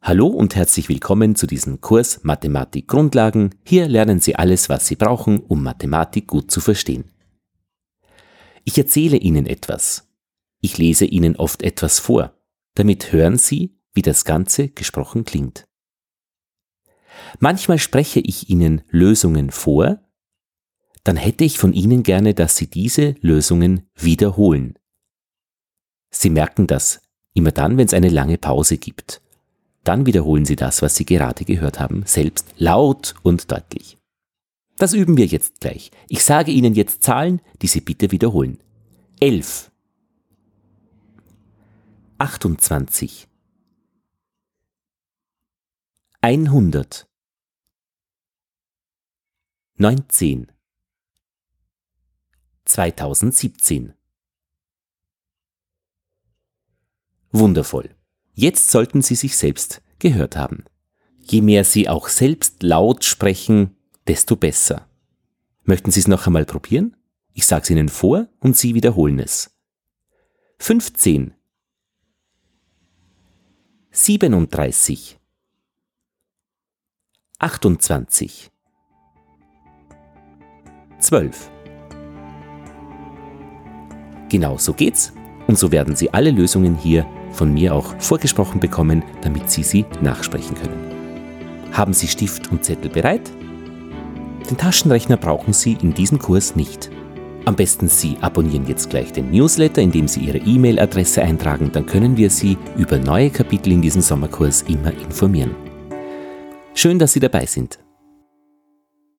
Hallo und herzlich willkommen zu diesem Kurs Mathematik Grundlagen. Hier lernen Sie alles, was Sie brauchen, um Mathematik gut zu verstehen. Ich erzähle Ihnen etwas. Ich lese Ihnen oft etwas vor. Damit hören Sie, wie das Ganze gesprochen klingt. Manchmal spreche ich Ihnen Lösungen vor, dann hätte ich von Ihnen gerne, dass Sie diese Lösungen wiederholen. Sie merken das immer dann, wenn es eine lange Pause gibt. Dann wiederholen Sie das, was Sie gerade gehört haben, selbst laut und deutlich. Das üben wir jetzt gleich. Ich sage Ihnen jetzt Zahlen, die Sie bitte wiederholen. 11, 28, 100, 19, 2017. Wundervoll. Jetzt sollten Sie sich selbst gehört haben. Je mehr Sie auch selbst laut sprechen, desto besser. Möchten Sie es noch einmal probieren? Ich sage es Ihnen vor und Sie wiederholen es. 15, 37, 28, 12. Genau so geht's und so werden Sie alle Lösungen hier von mir auch vorgesprochen bekommen, damit Sie sie nachsprechen können. Haben Sie Stift und Zettel bereit? Den Taschenrechner brauchen Sie in diesem Kurs nicht. Am besten Sie abonnieren jetzt gleich den Newsletter, indem Sie Ihre E-Mail-Adresse eintragen, dann können wir Sie über neue Kapitel in diesem Sommerkurs immer informieren. Schön, dass Sie dabei sind.